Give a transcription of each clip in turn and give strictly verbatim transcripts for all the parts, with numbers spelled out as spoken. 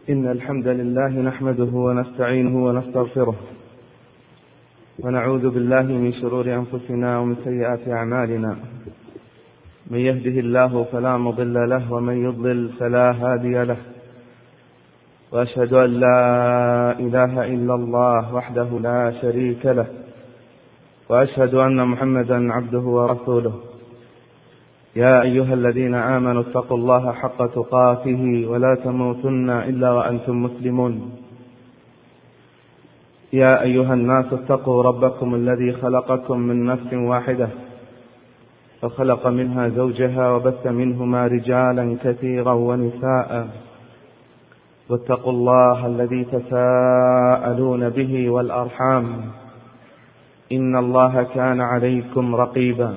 إن الحمد لله نحمده ونستعينه ونستغفره ونعوذ بالله من شرور أنفسنا ومن سيئات أعمالنا. من يهده الله فلا مضل له ومن يضلل فلا هادي له، وأشهد أن لا إله إلا الله وحده لا شريك له، وأشهد أن محمدا عبده ورسوله. يا أيها الذين آمنوا اتقوا الله حق تقاته ولا تموتن إلا وأنتم مسلمون. يا أيها الناس اتقوا ربكم الذي خلقكم من نفس واحدة فخلق منها زوجها وبث منهما رجالا كثيرا ونساء، واتقوا الله الذي تساءلون به والأرحام إن الله كان عليكم رقيبا.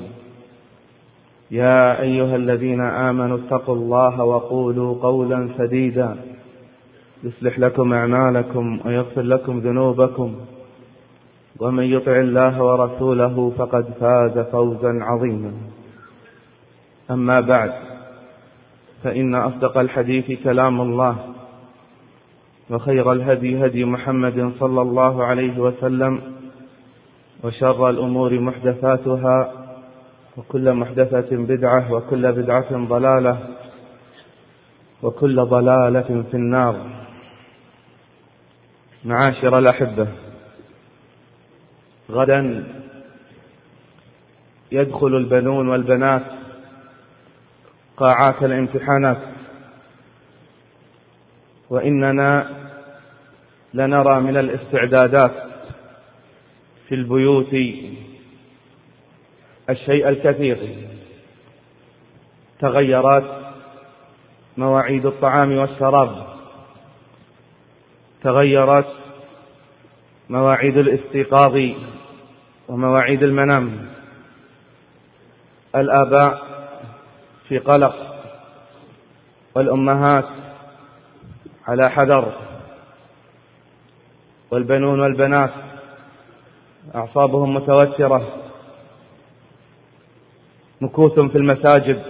يا أيها الذين آمنوا اتقوا الله وقولوا قولا سديدا يصلح لكم أعمالكم ويغفر لكم ذنوبكم، ومن يطع الله ورسوله فقد فاز فوزا عظيما. أما بعد، فإن أصدق الحديث كلام الله، وخير الهدي هدي محمد صلى الله عليه وسلم، وشر الأمور محدثاتها، وكل محدثة بدعة، وكل بدعة ضلالة، وكل ضلالة في النار. معاشر الأحبة، غدا يدخل البنون والبنات قاعات الامتحانات، وإننا لنرى من الاستعدادات في البيوت الشيء الكثير. تغيرت مواعيد الطعام والشراب، تغيرت مواعيد الاستيقاظ ومواعيد المنام. الآباء في قلق، والأمهات على حذر، والبنون والبنات أعصابهم متوترة، مكوث في المساجد،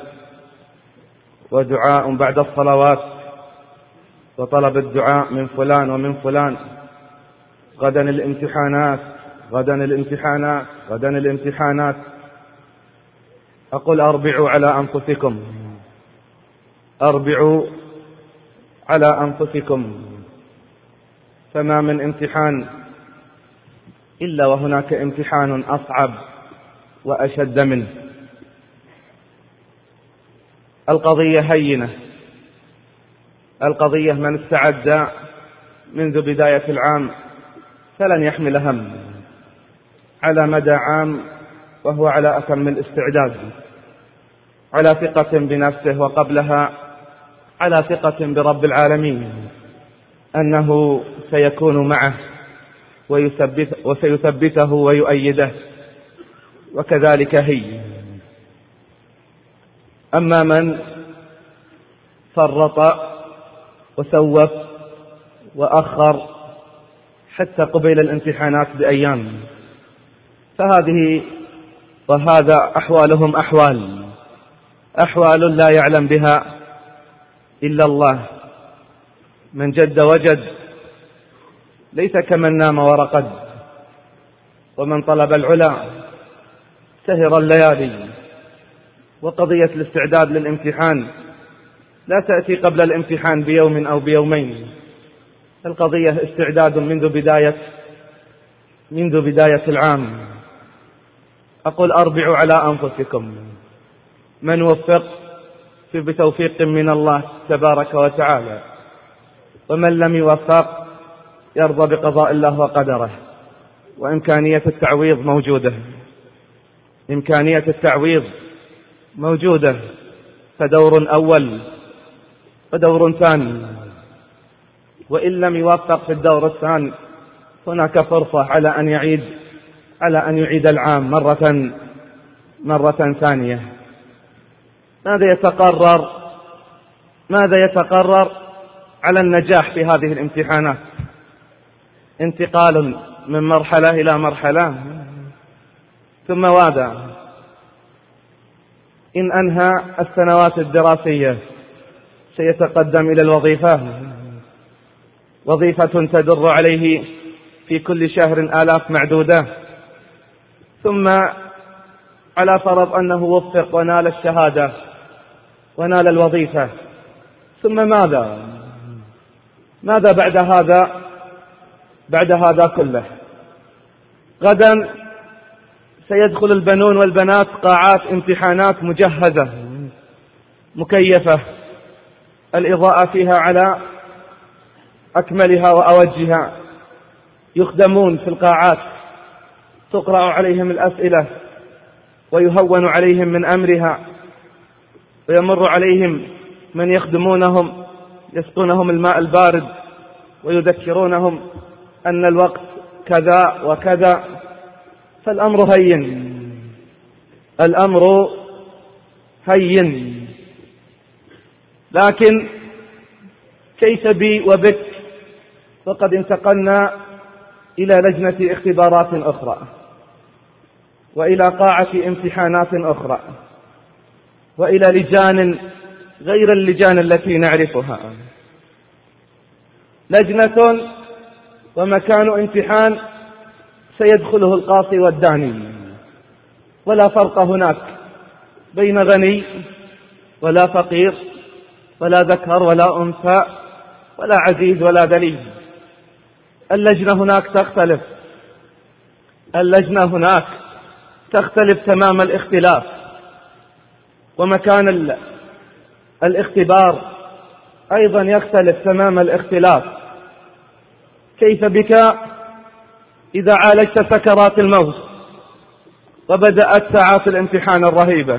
ودعاء بعد الصلوات، وطلب الدعاء من فلان ومن فلان. غدا الامتحانات، غدا الامتحانات، غدا الامتحانات. أقول أربعوا على أنفسكم، أربعوا على أنفسكم، فما من امتحان إلا وهناك امتحان أصعب وأشد منه. القضية هينة، القضية من استعد منذ بداية العام فلن يحمل هم، على مدى عام وهو على أتم الاستعداد، على ثقة بنفسه، وقبلها على ثقة برب العالمين أنه سيكون معه ويثبت وسيثبته ويؤيده، وكذلك هي. أما من فرط وسوف وأخر حتى قبيل الامتحانات بأيام، فهذه وهذا أحوالهم أحوال أحوال لا يعلم بها إلا الله. من جد وجد ليس كمن نام ورقد، ومن طلب العلا سهر الليالي. وقضية الاستعداد للامتحان لا تأتي قبل الامتحان بيوم أو بيومين، القضية استعداد منذ بداية منذ بداية العام. أقول أربعوا على أنفسكم. من وفق في بتوفيق من الله تبارك وتعالى، ومن لم يوفق يرضى بقضاء الله وقدره. وإمكانية التعويض موجودة، إمكانية التعويض موجودة، فدور أول ودور ثاني. وإن لم يوفق في الدور الثاني هناك فرصة على أن يعيد على أن يعيد العام مرة مرة ثانية. ماذا يتقرر ماذا يتقرر على النجاح في هذه الامتحانات؟ انتقال من مرحلة إلى مرحلة، ثم ماذا؟ إن أنهى السنوات الدراسية سيتقدم إلى الوظيفة، وظيفة تدر عليه في كل شهر آلاف معدودة، ثم على فرض أنه وفق ونال الشهادة ونال الوظيفة، ثم ماذا؟ ماذا بعد هذا؟ بعد هذا كله غدا سيدخل البنون والبنات قاعات امتحانات مجهزة مكيفة، الإضاءة فيها على أكملها وأوجها، يخدمون في القاعات، تقرأ عليهم الأسئلة ويهون عليهم من أمرها، ويمر عليهم من يخدمونهم يسقونهم الماء البارد ويذكرونهم أن الوقت كذا وكذا. فالأمر هين، الأمر هين. لكن كيف بي وبك؟ فقد انتقلنا إلى لجنة اختبارات أخرى وإلى قاعة امتحانات أخرى وإلى لجان غير اللجان التي نعرفها، لجنة ومكان امتحان سيدخله القاصي والداني، ولا فرق هناك بين غني ولا فقير ولا ذكر ولا أنثى ولا عزيز ولا ذليل. اللجنة هناك تختلف، اللجنة هناك تختلف تمام الاختلاف، ومكان الاختبار أيضا يختلف تمام الاختلاف. كيف بك إذا عالجت سكرات الموت وبدأت ساعات الامتحان الرهيبة؟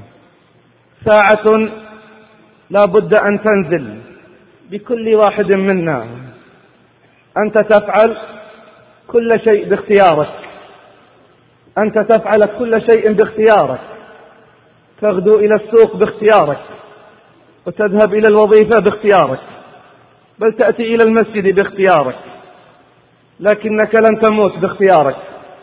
ساعة لا بد أن تنزل بكل واحد منا، أنت تفعل كل شيء باختيارك، أنت تفعل كل شيء باختيارك، تغدو إلى السوق باختيارك، وتذهب إلى الوظيفة باختيارك، بل تأتي إلى المسجد باختيارك، لكنك لن تموت باختيارك،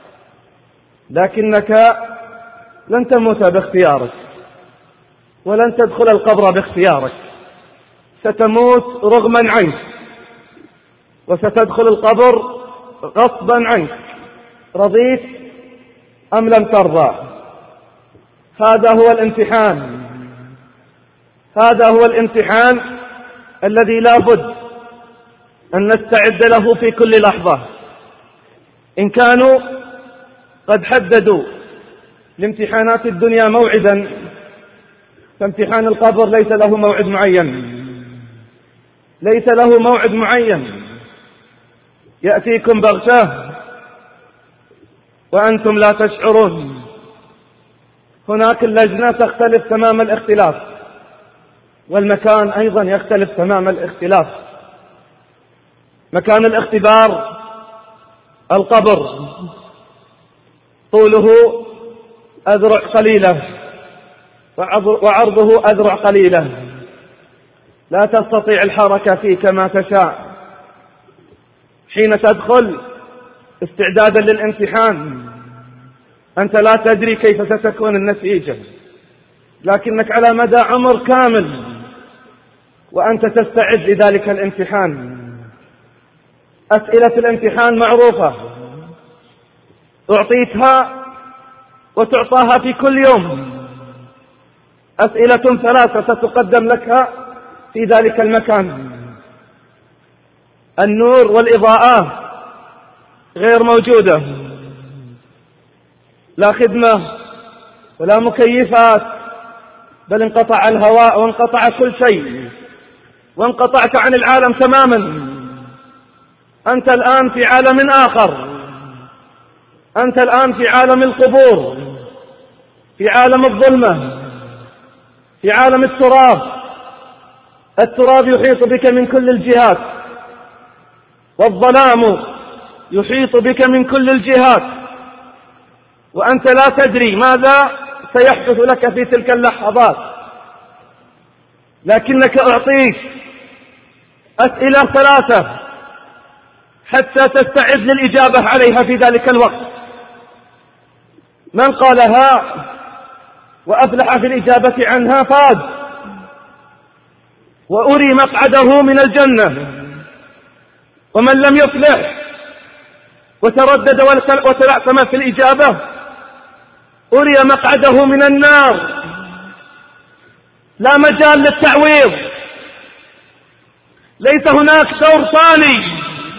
لكنك لن تموت باختيارك، ولن تدخل القبر باختيارك، ستموت رغما عنك، وستدخل القبر غصبا عنك، رضيت أم لم ترضى. هذا هو الامتحان، هذا هو الامتحان الذي لا بد أن نستعد له في كل لحظة. إن كانوا قد حددوا لامتحانات الدنيا موعدا، فامتحان القبر ليس له موعد معين، ليس له موعد معين، يأتيكم بغتة وأنتم لا تشعرون. هناك اللجنة تختلف تمام الاختلاف، والمكان أيضا يختلف تمام الاختلاف. مكان الاختبار القبر، طوله أذرع قليلة وعرضه أذرع قليلة، لا تستطيع الحركة فيه كما تشاء. حين تدخل استعدادا للامتحان أنت لا تدري كيف ستكون النتيجة، لكنك على مدى عمر كامل وأنت تستعد لذلك الامتحان. أسئلة الامتحان معروفة، أعطيتها وتعطاها في كل يوم. أسئلة ثلاثة ستقدم لك في ذلك المكان. النور والإضاءة غير موجودة، لا خدمة ولا مكيفات، بل انقطع الهواء وانقطع كل شيء، وانقطعت عن العالم تماما. أنت الآن في عالم آخر، أنت الآن في عالم القبور، في عالم الظلمة، في عالم التراب. التراب يحيط بك من كل الجهات، والظلام يحيط بك من كل الجهات، وأنت لا تدري ماذا سيحدث لك في تلك اللحظات، لكنك أعطيت أسئلة ثلاثة حتى تستعد للإجابة عليها في ذلك الوقت. من قالها وأفلح في الإجابة عنها فاز، وأري مقعده من الجنة. ومن لم يفلح وتردد وتلعثم في الإجابة أري مقعده من النار. لا مجال للتعويض، ليس هناك دور ثاني،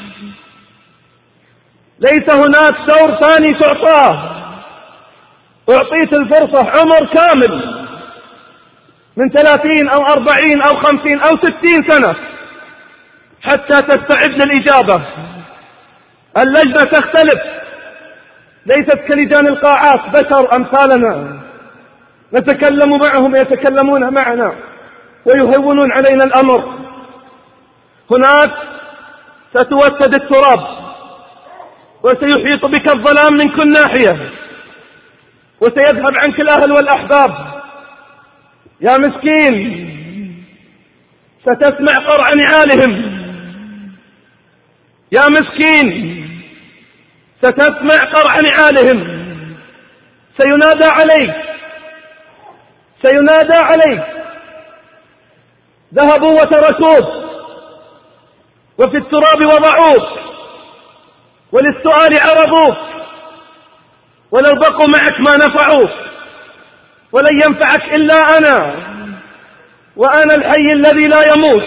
ليس هناك دور ثاني تعطاه. أعطيت الفرصة عمر كامل من ثلاثين أو أربعين أو خمسين أو ستين سنة حتى تستعد للإجابة. اللجنة تختلف، ليست كلجان القاعات، بشر أمثالنا نتكلم معهم يتكلمون معنا ويهونون علينا الأمر. هناك ستوسد التراب وسيحيط بك الظلام من كل ناحية وسيذهب عنك الأهل والأحباب. يا مسكين ستسمع قرع نعالهم، يا مسكين ستسمع قرع نعالهم. سينادى عليك، سينادى عليك. ذهبوا وتركوك وفي التراب وضعوك وللسؤال عرضوك، ولو بقوا معك ما نفعوك، ولن ينفعك إلا أنا، وأنا الحي الذي لا يموت.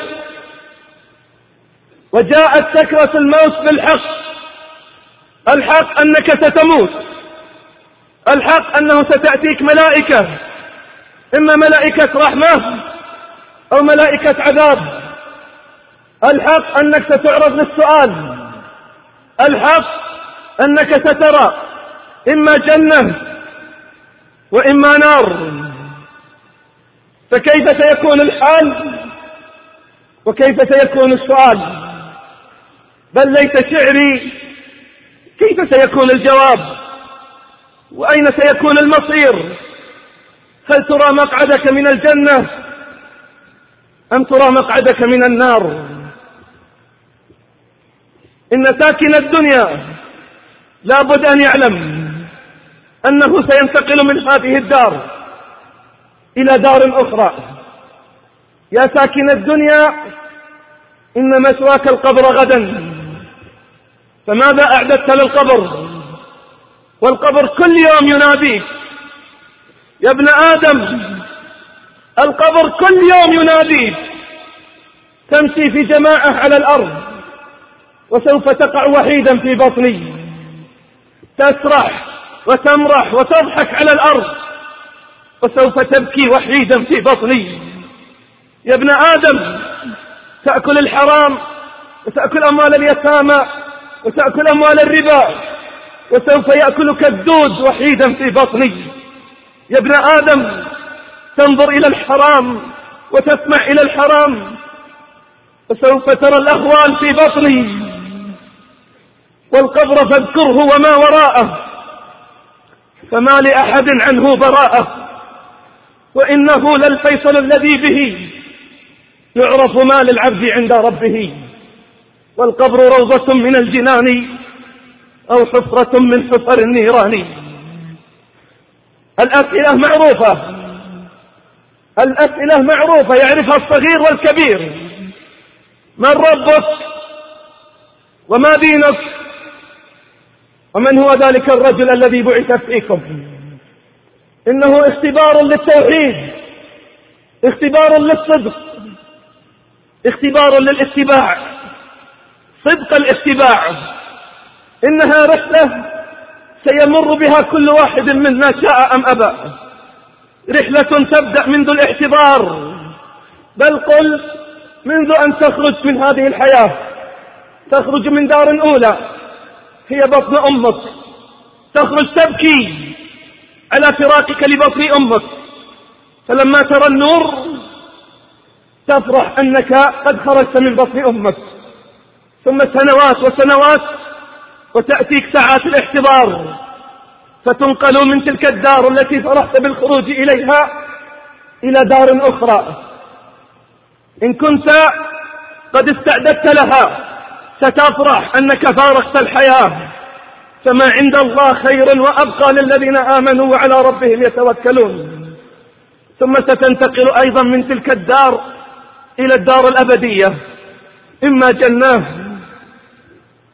وجاءت سكرة الموت بالحق. الحق أنك ستموت، الحق أنه ستأتيك ملائكة، إما ملائكة رحمة أو ملائكة عذاب. الحق أنك ستعرض للسؤال، الحق أنك سترى إما جنة وإما نار. فكيف سيكون الحال وكيف سيكون السؤال؟ بل ليت شعري كيف سيكون الجواب وأين سيكون المصير؟ هل ترى مقعدك من الجنة أم ترى مقعدك من النار؟ إن ساكن الدنيا لا بد أن يعلم أنه سينتقل من هذه الدار إلى دار أخرى. يا ساكن الدنيا إن مثواك القبر غدا، فماذا أعددت للقبر؟ والقبر كل يوم يناديك يا ابن آدم، القبر كل يوم يناديك. تمشي في جماعة على الأرض وسوف تقع وحيدا في بطني، تسرح وتمرح وتضحك على الأرض وسوف تبكي وحيدا في بطني. يا ابن آدم، تأكل الحرام وتأكل أموال اليتامى وتأكل أموال الربا وسوف يأكلك الدود وحيدا في بطني. يا ابن آدم، تنظر إلى الحرام وتسمع إلى الحرام وسوف ترى الأهوال في بطني. والقبر فاذكره وما وراءه، فما لأحد عنه براءة، وإنه للفيصل الذي به يعرف ما للعبد عند ربه. والقبر روضة من الجنان أو حفرة من حفر النيران. الأسئلة معروفة، الأسئلة معروفة يعرفها الصغير والكبير. من ربك وما دينك ومن هو ذلك الرجل الذي بعث فيكم؟ إنه اختبار للتوحيد، اختبار للصدق، اختبار للاتباع، صدق الاتباع. إنها رحلة سيمر بها كل واحد منا شاء أم أبى، رحلة تبدأ منذ الاحتضار، بل قل منذ أن تخرج من هذه الحياة. تخرج من دار أولى هي بطن أمك، تخرج تبكي على فراقك لبطن أمك، فلما ترى النور تفرح أنك قد خرجت من بطن أمك. ثم سنوات وسنوات وتأتيك ساعات الاحتضار، فتنقل من تلك الدار التي فرحت بالخروج إليها إلى دار أخرى. إن كنت قد استعددت لها ستفرح أنك فارقت الحياة، فما عند الله خير وأبقى للذين آمنوا وعلى ربهم يتوكلون. ثم ستنتقل أيضا من تلك الدار إلى الدار الأبدية، إما جنة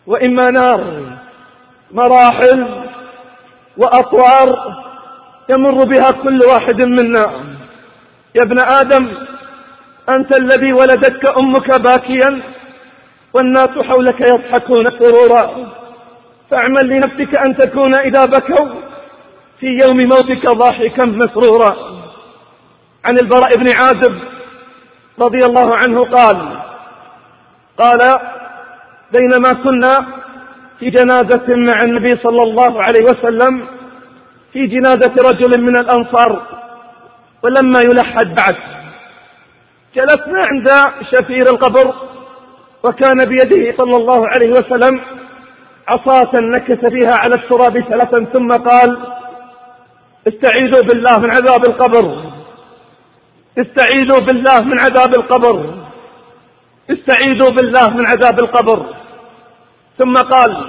وإما نار، مراحل وأطوار يمر بها كل واحد منا. يا ابن آدم، أنت الذي ولدتك أمك باكيا والناس حولك يضحكون سرورا، فاعمل لنفسك أن تكون إذا بكوا في يوم موتك ضاحكا مسرورا. عن البراء بن عازب رضي الله عنه قال قال بينما كنا في جنازة مع النبي صلى الله عليه وسلم، في جنازة رجل من الأنصار، ولما يلحد بعد جلسنا عند شفير القبر، وكان بيده صلى الله عليه وسلم عصاة نكت فيها على التراب ثلاثا ثم قال: استعيذوا بالله من عذاب القبر، استعيذوا بالله من عذاب القبر، استعيذوا بالله من عذاب القبر. ثم قال: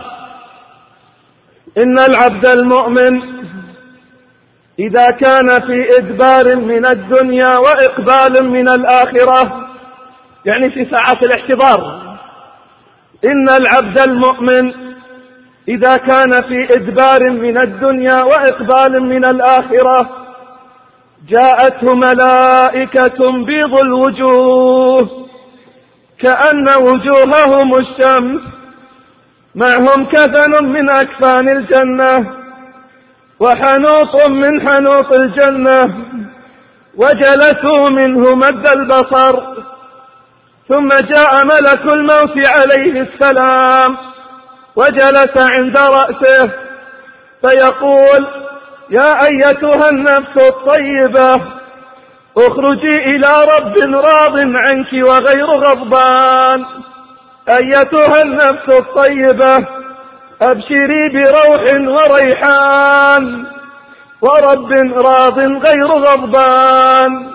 إن العبد المؤمن إذا كان في إدبار من الدنيا وإقبال من الآخرة، يعني في ساعات الاحتضار، إن العبد المؤمن إذا كان في إدبار من الدنيا وإقبال من الآخرة جاءته ملائكة بيض الوجوه كأن وجوههم الشمس، معهم كفن من أكفان الجنة وحنوط من حنوط الجنة، وجلسوا منه مد البصر. ثم جاء ملك الموت عليه السلام وجلس عند رأسه فيقول: يا أيتها النفس الطيبة، اخرجي إلى رب راض عنك وغير غضبان. أيتها النفس الطيبة، أبشري بروح وريحان ورب راض غير غضبان.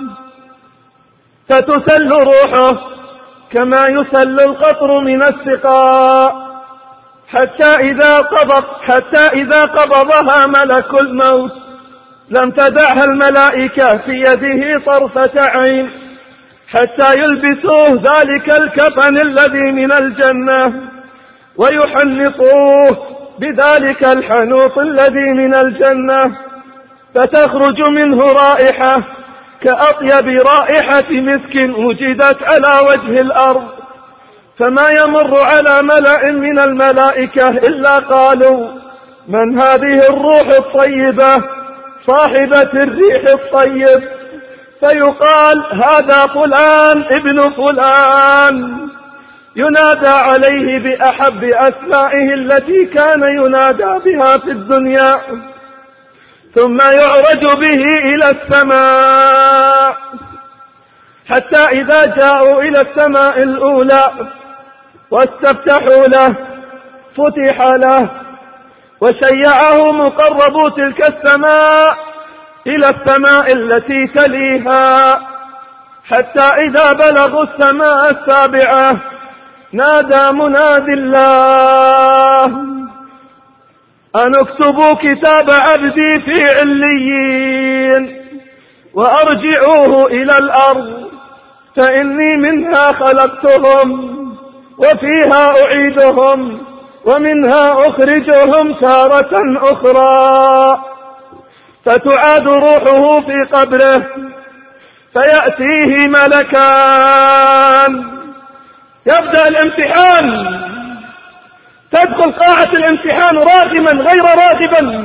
فتسل روحه كما يسل القطر من السقاء، حتى إذا قبض حتى إذا قبضها ملك الموت لم تدعها الملائكة في يده طرفة عين حتى يلبسوه ذلك الكفن الذي من الجنة ويحنطوه بذلك الحنوط الذي من الجنة، فتخرج منه رائحة كأطيب رائحة مسك وجدت على وجه الأرض، فما يمر على ملأ من الملائكة إلا قالوا: من هذه الروح الطيبة صاحبة الريح الطيب؟ فيقال: هذا فلان ابن فلان، ينادى عليه بأحب أسمائه التي كان ينادى بها في الدنيا، ثم يعرج به إلى السماء، حتى إذا جاءوا إلى السماء الأولى واستفتحوا له فتح له، وشيعه مقربو تلك السماء إلى السماء التي تليها، حتى إذا بلغوا السماء السابعة نادى منادي الله: أن اكتبوا كتاب عبدي في عليين وأرجعوه إلى الأرض، فإني منها خلقتهم وفيها أعيدهم ومنها أخرجهم تارة أخرى. فتعاد روحه في قبره فيأتيه ملكان. يبدأ الامتحان، تدخل قاعة الامتحان راغما غير راغبا،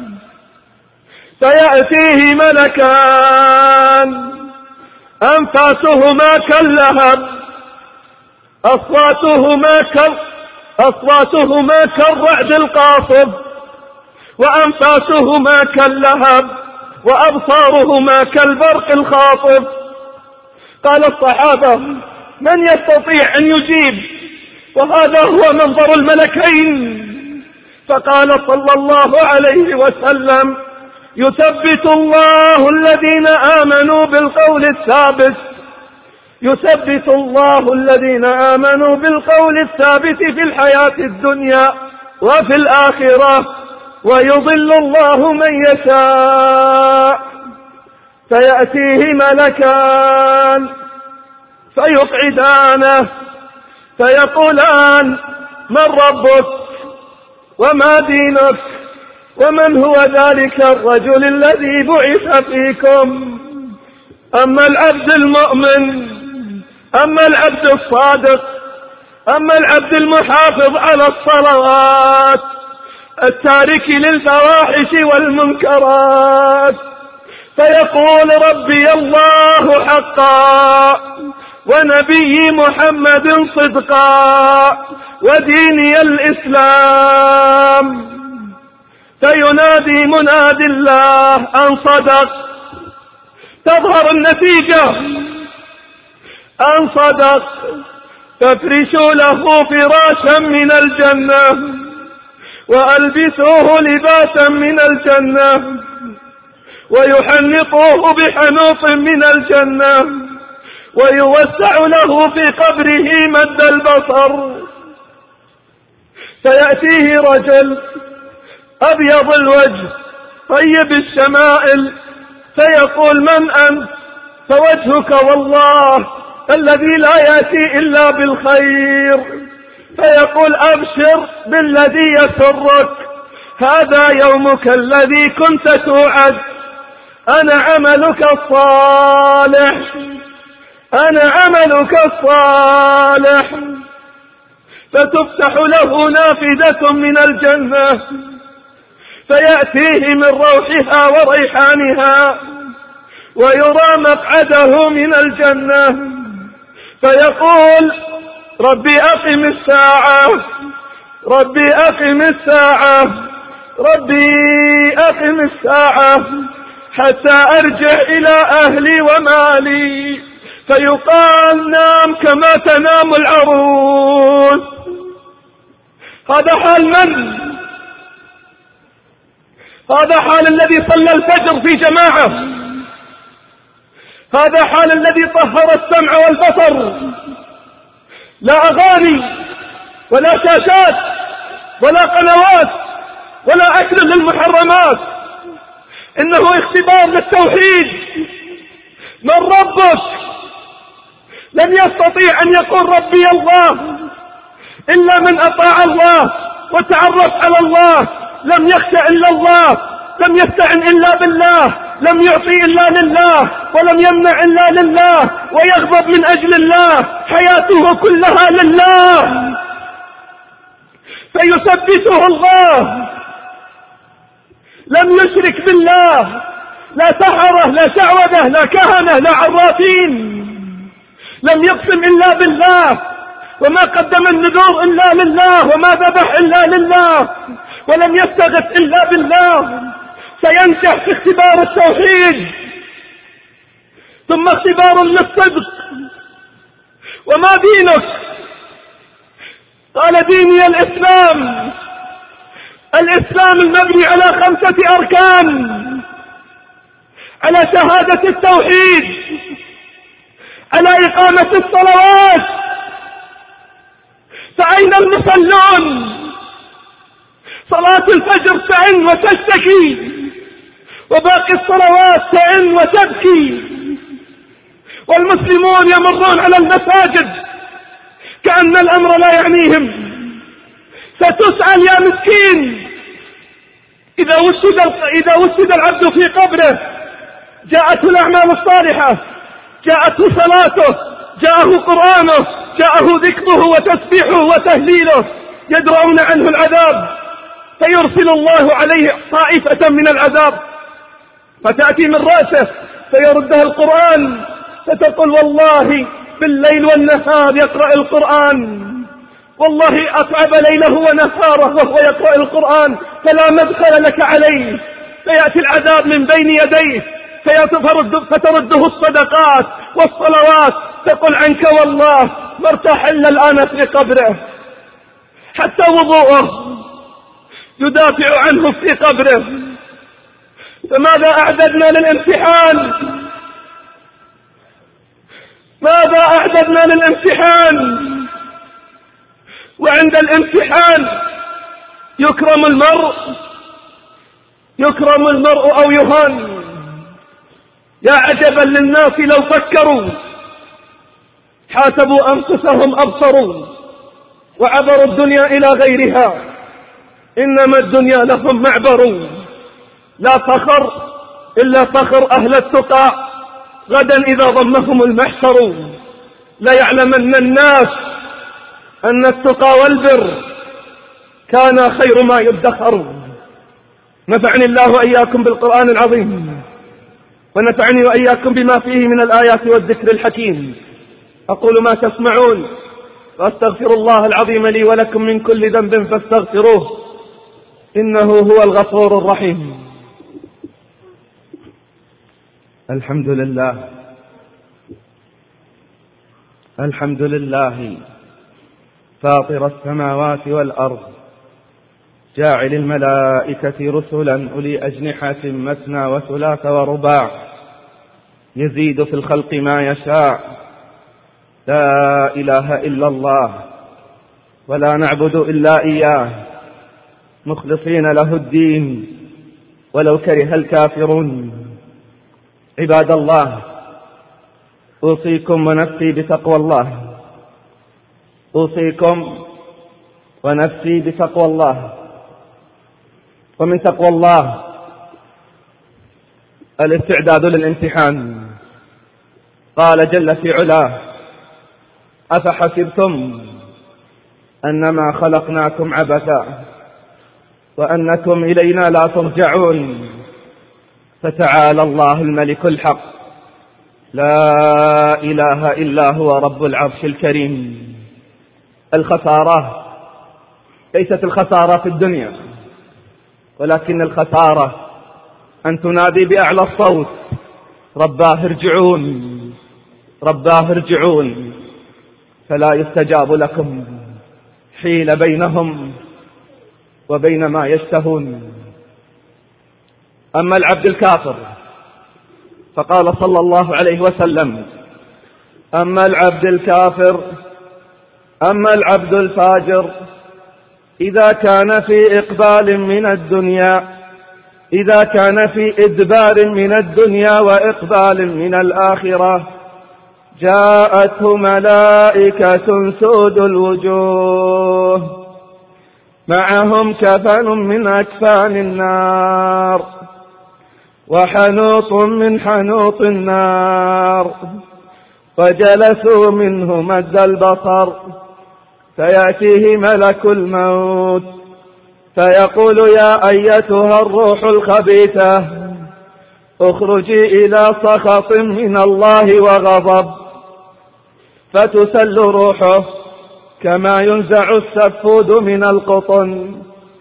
فيأتيه ملكان أنفاسهما كاللهب، أصواتهما كال أصواتهما كالرعد القاصب، وأنفاسهما كاللهب، وأبصارهما كالبرق الخاطف. قال الصحابة: من يستطيع أن يجيب؟ وهذا هو منظر الملكين. فقال صلى الله عليه وسلم: يثبت الله الذين آمنوا بالقول الثابت يثبت الله الذين آمنوا بالقول الثابت في الحياة الدنيا وفي الآخرة، ويضل الله من يشاء. فيأتيه ملكان فيقعدانه فيقولان: من ربك وما دينك ومن هو ذلك الرجل الذي بعث فيكم؟ أما العبد المؤمن، أما العبد الصادق، أما العبد المحافظ على الصلوات، التارك للفواحش والمنكرات، فيقول ربي الله حقا ونبي محمد صدقا وديني الإسلام، فينادي منادي الله أن صدق، تظهر النتيجة أن صدق، فافرشوا له فراشا من الجنة وألبسوه لباسا من الجنة ويحنطوه بحنوط من الجنة ويوسع له في قبره مد البصر، فيأتيه رجل أبيض الوجه طيب الشمائل فيقول من أنت؟ فوجهك والله الذي لا يأتي إلا بالخير، فيقول أبشر بالذي يسرك، هذا يومك الذي كنت توعد، أنا عملك الصالح، أنا عملك الصالح، فتفتح له نافذة من الجنة فيأتيه من روحها وريحانها ويرى مقعده من الجنة، فيقول ربي أقم الساعة، ربي أقم الساعة، ربي أقم الساعة حتى أرجع إلى أهلي ومالي، فيقال نام كما تنام العروس. هذا حال من؟ هذا حال الذي صلى الفجر في جماعة، هذا حال الذي طهر السمع والبصر، لا أغاني ولا شاشات ولا قنوات ولا أكل للمحرمات، إنه اختبار للتوحيد. من ربك؟ لن يستطيع أن يقول ربي الله إلا من أطاع الله وتعرف على الله، لم يخشى إلا الله، لم يستعن إلا بالله، لم يعطي إلا لله ولم يمنع إلا لله، ويغضب من أجل الله، حياته كلها لله، فيثبته الله، لم يشرك بالله، لا سحرة لا شعوذة لا كهنة لا عرافين، لم يقسم إلا بالله، وما قدم النذور إلا لله، وما ذبح إلا لله، ولم يستغث إلا بالله، سينجح في اختبار التوحيد، ثم اختبار للصدق. وما دينك؟ قال ديني الإسلام، الإسلام المبني على خمسة أركان، على شهادة التوحيد، على إقامة الصلوات، فأين المصلون؟ صلاة الفجر تعن وتشتكي، وباقي الصلوات تعن وتبكي، والمسلمون يمرون على المساجد كأن الأمر لا يعنيهم. ستسأل يا مسكين إذا وسد إذا وسد العبد في قبره، جاءته الأعمال الصالحة، جاءته صلاته، جاءه قرآنه، جاءه ذكره وتسبيحه وتهليله، يدرؤون عنه العذاب، فيرسل الله عليه طائفة من العذاب فتأتي من رأسه فيردها القرآن، فتقول والله بالليل والنهار يقرأ القرآن، والله أتعب ليله ونهاره وهو يقرأ القرآن فلا مدخل لك عليه، فيأتي العذاب من بين يديه فترده الصدقات والصلوات، تقول عنك والله ما ارتاح إلا الآن في قبره، حتى وضوءه يدافع عنه في قبره. فماذا أعددنا للامتحان؟ ماذا أعددنا للامتحان؟ وعند الامتحان يكرم المرء يكرم المرء أو يهان. يا عجبا للناس لو فكروا حاسبوا أنفسهم أبصروا، وعبروا الدنيا إلى غيرها، إنما الدنيا لهم معبر، لا فخر إلا فخر أهل التقى، غدا إذا ضمهم المحشر ليعلمن الناس أن التقى والبر كان خير ما يدخر. نفعني الله وإياكم بالقرآن العظيم، ونفعني وإياكم بما فيه من الآيات والذكر الحكيم. أقول ما تسمعون، وأستغفر الله العظيم لي ولكم من كل ذنب فاستغفروه، إنه هو الغفور الرحيم. الحمد لله الحمد لله فاطر السماوات والأرض، جاعل الملائكة رسلا أولي أجنحة مثنى وثلاث ورباع، يزيد في الخلق ما يشاء. لا إله إلا الله ولا نعبد إلا إياه، مخلصين له الدين ولو كره الكافرون. عباد الله، أوصيكم ونفسي بتقوى الله، أوصيكم ونفسي بتقوى الله. ومن تقوى الله الاستعداد للامتحان. قال جل في علاه: أفحسبتم أنما خلقناكم عبثا وأنكم إلينا لا ترجعون. فتعالى الله الملك الحق، لا إله إلا هو رب العرش الكريم. الخسارة ليست الخسارة في الدنيا، ولكن الخسارة أن تنادي بأعلى الصوت: رباه ارجعون، رباه ارجعون، فلا يستجاب لكم حيل بينهم وبين ما يشتهون. أما العبد الكافر فقال صلى الله عليه وسلم: أما العبد الكافر أما العبد الفاجر إذا كان في إقبال من الدنيا إذا كان في إدبار من الدنيا وإقبال من الآخرة، جاءته ملائكة سود الوجوه معهم كفن من أكفان النار وحنوط من حنوط النار، فجلسوا منه مد البصر، فيأتيه ملك الموت فيقول: يا أيتها الروح الخبيثة، اخرجي إلى سخط من الله وغضب. فتسل روحه كما ينزع السفود من القطن،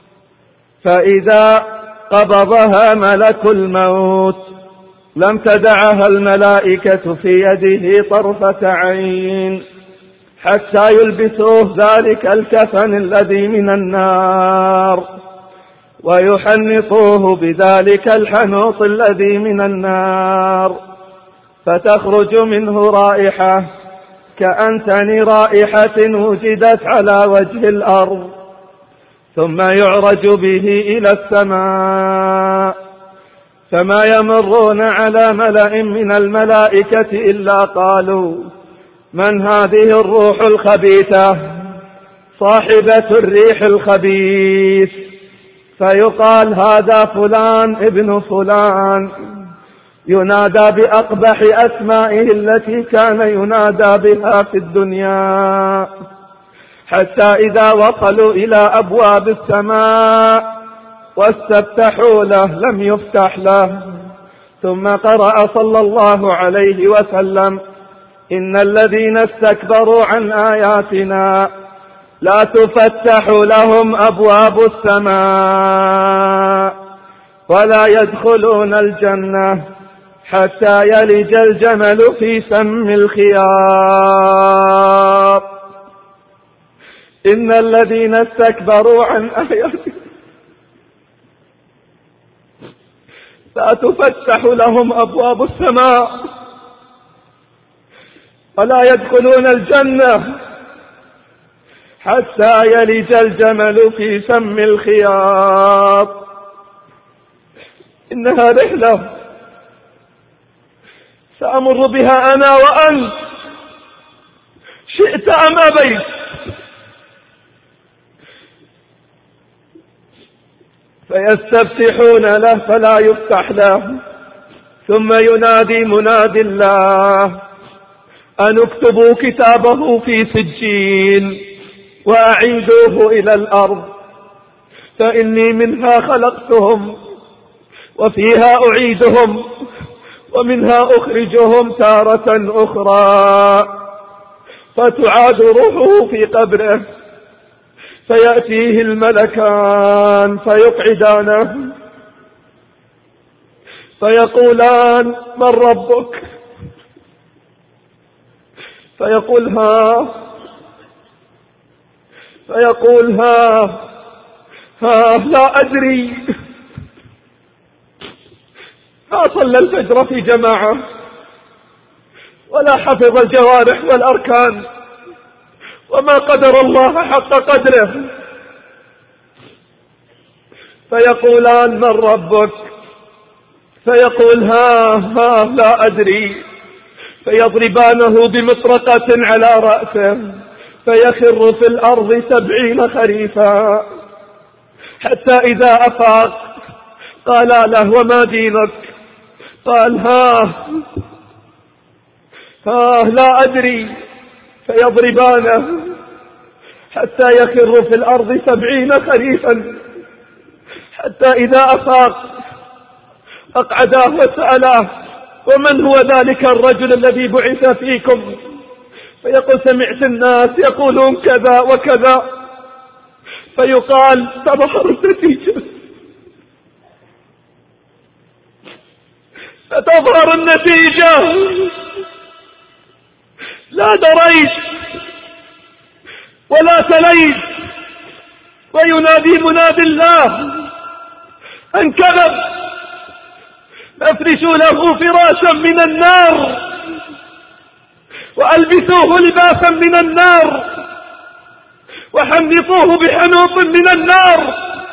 فإذا قبضها ملك الموت لم تدعها الملائكة في يده طرفة عين حتى يلبسوه ذلك الكفن الذي من النار ويحنطوه بذلك الحنوط الذي من النار، فتخرج منه رائحة كأنتن رائحة وجدت على وجه الأرض، ثم يعرج به إلى السماء، فما يمرون على ملأ من الملائكة إلا قالوا: من هذه الروح الخبيثة صاحبة الريح الخبيث؟ فيقال: هذا فلان ابن فلان، ينادى بأقبح أسمائه التي كان ينادى بها في الدنيا، حتى إذا وصلوا إلى أبواب السماء واستفتحوا له لم يفتح له. ثم قرأ صلى الله عليه وسلم: إن الذين استكبروا عن آياتنا لا تفتح لهم أبواب السماء ولا يدخلون الجنة حتى يلج الجمل في سم الخياط. إن الذين استكبروا عن آياتنا لا تفتح لهم أبواب السماء ولا يدخلون الجنة حتى يلج الجمل في سم الخياط. إنها رحلة سأمر بها أنا وأنت، شئت أم أبيت. فيستفتحون له فلا يفتح له، ثم ينادي مناد الله أن اكتبوا كتابه في سجين وأعيدوه إلى الأرض، فإني منها خلقتهم وفيها أعيدهم ومنها أخرجهم تارة أخرى. فتعاد روحه في قبره، فيأتيه الملكان فيقعدانه فيقولان من ربك؟ فيقول ها فيقول ها ها لا أدري، ما صلى الفجر في جماعة ولا حفظ الجوارح والأركان وما قدر الله حق قدره. فيقولان من ربك؟ فيقول ها ها لا أدري، فيضربانه بمطرقة على رأسه فيخر في الأرض سبعين خريفا، حتى إذا أفاق قال له وما دينك؟ قال ها ها لا أدري، فيضربانه حتى يخر في الأرض سبعين خريفا، حتى إذا أفاق أقعداه وسأله ومن هو ذلك الرجل الذي بعث فيكم؟ فيقول سمعت الناس يقولون كذا وكذا. فيقال تظهر النتيجة، فتظهر النتيجة لا دريت ولا تليت، وينادي منادي الله أن كذب، فافرشوا له فراشا من النار وألبسوه لباسا من النار وحنطوه بحنوط من النار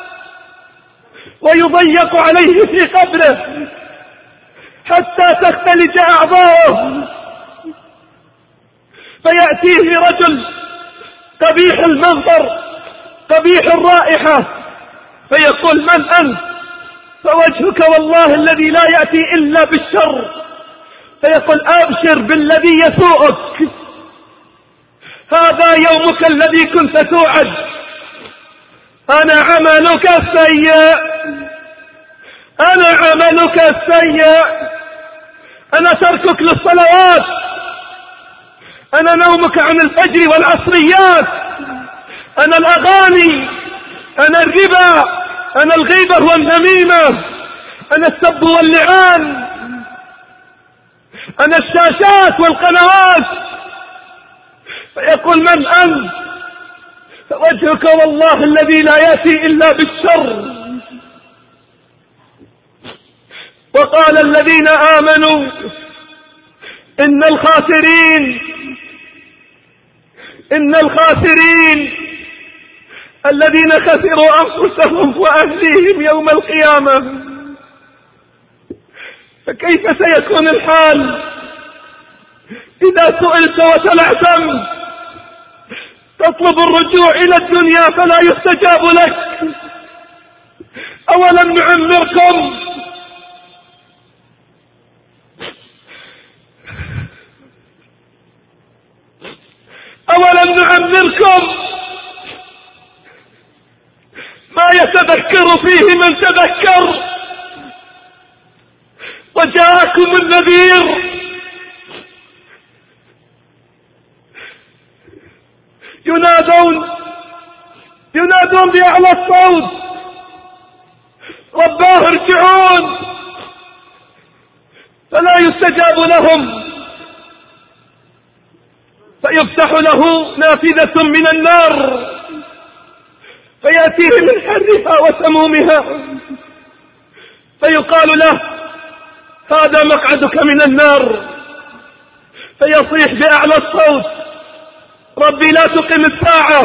ويضيق عليه في قبره حتى تختلج أعضاؤه. فيأتيه رجل قبيح المنظر قبيح الرائحة فيقول من أنت؟ فوجهك والله الذي لا يأتي إلا بالشر. فيقول أبشر بالذي يسوءك، هذا يومك الذي كنت توعد، أنا عملك السيء، أنا عملك السيء، أنا تركك للصلوات، أنا نومك عن الفجر والعصريات، أنا الأغاني، أنا الربا، أنا الغيبة والنميمة، أنا السب واللعان، أنا الشاشات والقنوات. فيقول من أنت؟ فوجهك والله الذي لا يأتي إلا بالشر. وقال الذين آمنوا إن الخاسرين إن الخاسرين الذين خسروا أنفسهم وأهليهم يوم القيامة. فكيف سيكون الحال إذا سئلت وتلعثم تطلب الرجوع إلى الدنيا فلا يستجاب لك؟ أولم نعمركم أولم نعمركم ما يتذكر فيه من تذكر وجاءكم النذير؟ ينادون ينادون بأعلى الصوت رباه ارجعون، فلا يستجاب لهم، فيفتح له نافذة من النار فيأتيه من حرها وسمومها، فيقال له هذا مقعدك من النار، فيصيح بأعلى الصوت ربي لا تقم الساعة،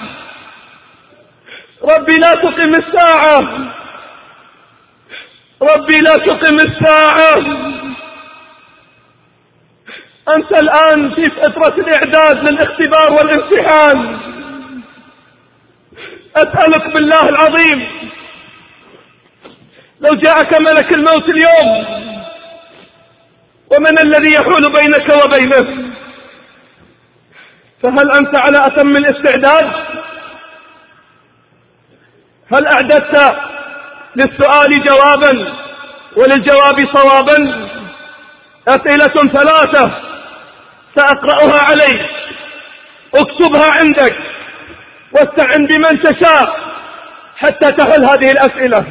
ربي لا تقم الساعة، ربي لا تقم الساعة. أنت الآن في فترة الإعداد للاختبار والامتحان، أسألك بالله العظيم لو جاءك ملك الموت اليوم ومن الذي يحول بينك وبينه؟ فهل أنت على أتم الاستعداد؟ هل أعددت للسؤال جوابا وللجواب صوابا؟ أسئلة ثلاثة سأقرأها عليك، اكتبها عندك واستعن بمن تشاء حتى تحل هذه الأسئلة.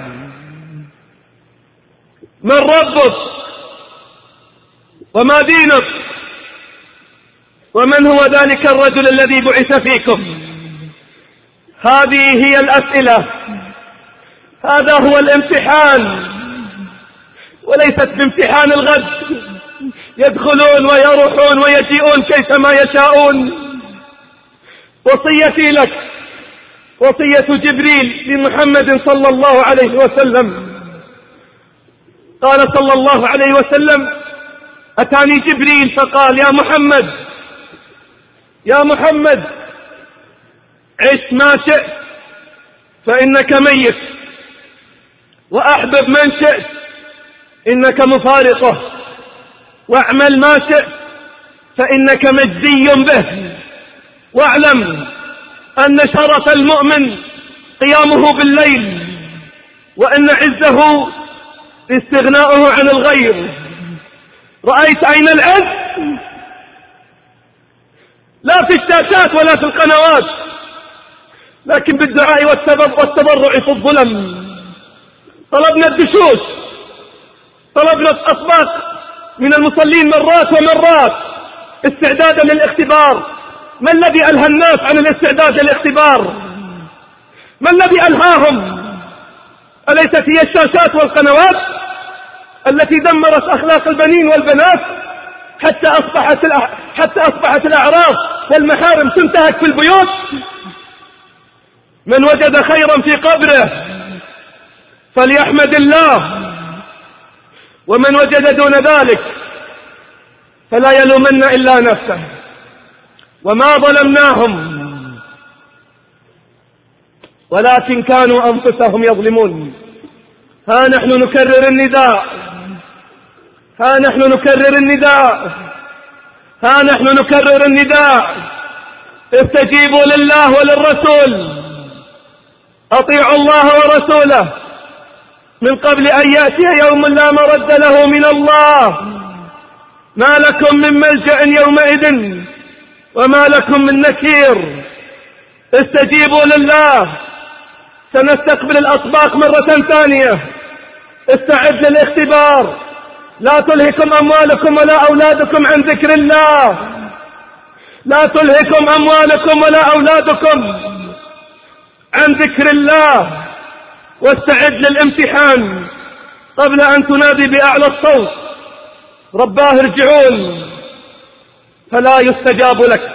من ربك؟ وما دينك؟ ومن هو ذلك الرجل الذي بعث فيكم؟ هذه هي الأسئلة، هذا هو الامتحان، وليست بامتحان الغد يدخلون ويروحون ويجيئون كيفما يشاءون. وصيتي لك وصية جبريل لمحمد صلى الله عليه وسلم. قال صلى الله عليه وسلم: أتاني جبريل فقال: يا محمد يا محمد عش ما شئت فإنك ميت، وأحبب من شئت إنك مفارقه، واعمل ما شئت فإنك مجزي به، واعلم أن شرف المؤمن قيامه بالليل، وأن عزه استغناؤه عن الغير. رأيت أين العز؟ لا في الشاشات ولا في القنوات، لكن بالدعاء والتضرع في الظلم. طلبنا الدشوش، طلبنا الأطباق من المصلين مرات ومرات استعدادا للاختبار. ما الذي ألهى الناس عن الاستعداد للاختبار؟ ما الذي ألهاهم؟ أليست هي الشاشات والقنوات التي دمرت أخلاق البنين والبنات حتى أصبحت حتى أصبحت الأعراض والمحارم تنتهك في البيوت؟ من وجد خيرا في قبره فليحمد الله، ومن وجد دون ذلك فلا يلومن إلا نفسه. وما ظلمناهم ولكن كانوا أنفسهم يظلمون. ها نحن نكرر النداء، ها نحن نكرر النداء، ها نحن نكرر النداء. استجيبوا لله وللرسول، أطيعوا الله ورسوله من قبل أن يأتي يوم لا مرد له من الله. ما لكم من ملجأ يومئذ وما لكم من نكير. استجيبوا لله. سنستقبل الأطباق مرة ثانية. استعد للاختبار. لا تلهكم أموالكم ولا أولادكم عن ذكر الله. لا تلهكم أموالكم ولا أولادكم عن ذكر الله. واستعد للامتحان قبل أن تنادي بأعلى الصوت: رباه ارجعون، فلا يستجاب لك.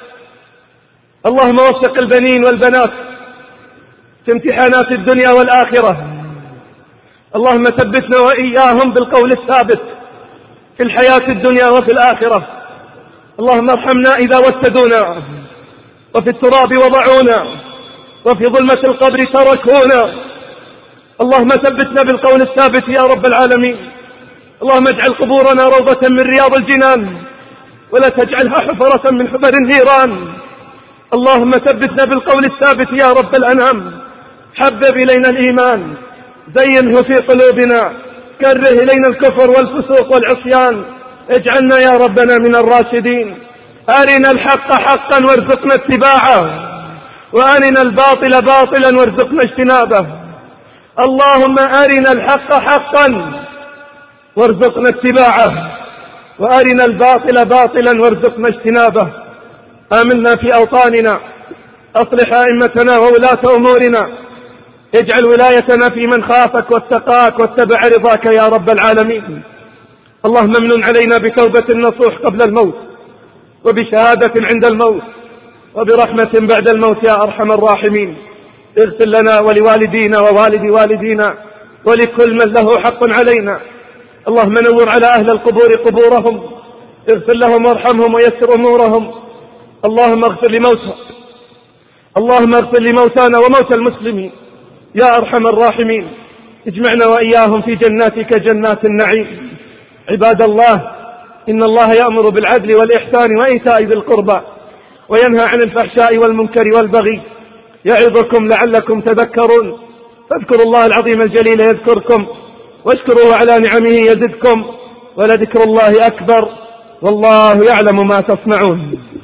اللهم وفق البنين والبنات في امتحانات الدنيا والآخرة. اللهم ثبتنا وإياهم بالقول الثابت في الحياة الدنيا وفي الآخرة. اللهم ارحمنا إذا وسدونا، وفي التراب وضعونا، وفي ظلمة القبر تركونا. اللهم ثبتنا بالقول الثابت يا رب العالمين. اللهم اجعل قبورنا روضة من رياض الجنان، ولا تجعلها حفرة من حفر النيران. اللهم ثبتنا بالقول الثابت يا رب الأنام. حبب إلينا الإيمان، زينه في قلوبنا، كره إلينا الكفر والفسوق والعصيان. اجعلنا يا ربنا من الراشدين. أرنا الحق حقا وارزقنا اتباعه، وأرنا الباطل باطلا وارزقنا اجتنابه. اللهم أرنا الحق حقا وارزقنا اتباعه، وأرنا الباطل باطلا وارزقنا اجتنابه. آمنا في أوطاننا، أصلح أئمتنا وولاة أمورنا، اجعل ولايتنا في من خافك واتقاك واتبع رضاك يا رب العالمين. اللهم امنن علينا بتوبة النصوح قبل الموت، وبشهادة عند الموت، وبرحمة بعد الموت يا أرحم الراحمين. اغفر لنا ولوالدينا ووالد والدينا ولكل من له حق علينا. اللهم نور على أهل القبور قبورهم، اغفر لهم وارحمهم ويسر أمورهم. اللهم اغفر لموتى اللهم اغفر لموتانا وموتى المسلمين يا أرحم الراحمين. اجمعنا وإياهم في جناتك جنات النعيم. عباد الله، إن الله يأمر بالعدل والإحسان وإيتاء ذي القربى وينهى عن الفحشاء والمنكر والبغي، يعظكم لعلكم تذكرون. فاذكروا الله العظيم الجليل يذكركم، واشكروه على نعمه يزدكم، ولذكر الله أكبر، والله يعلم ما تصنعون.